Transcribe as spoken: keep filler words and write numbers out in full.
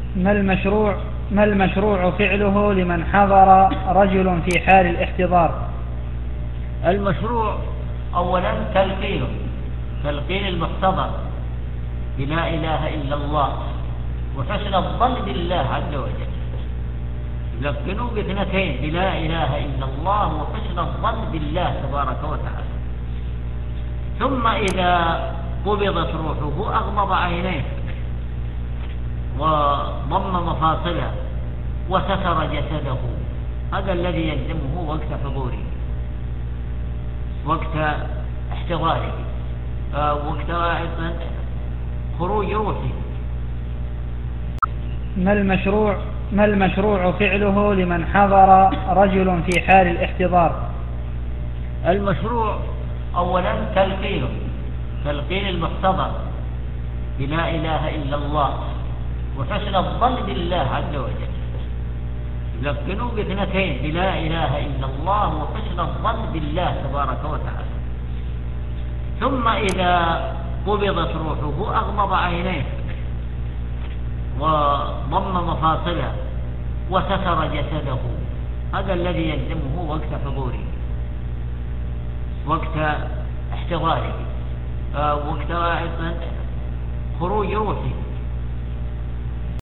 ما المشروع ما المشروع فعله لمن حضر رجل في حال الاحتضار؟ المشروع أولا تلقينه تلقين المحتضر بلا إله إلا الله وحسن الظن بالله عز وجل. يلقنوا باثنتين بلا إله إلا الله وحسن الظن بالله تبارك وتعالى. ثم إذا قبضت روحه أغمض عينيه وضم مفاصله وستر جسده. هذا الذي يلزمه وقت حضوره، وقت احتضاره، وقت خروج روحه. ما المشروع ما المشروع فعله لمن حضر رجل في حال الاحتضار؟ المشروع أولا تلقينه تلقين المحتضر بلا إله إلا الله وحسن الظن بالله عز وجل. يلقنوا باثنتين بلا إله إلا الله وحسن الظن بالله تبارك وتعالى. ثم إذا قبضت روحه أغمض عينيه وضم مفاصله وستر جسده. هذا الذي يلزمه وقت حضوره، وقت احتضاره، وقت خروج روحه.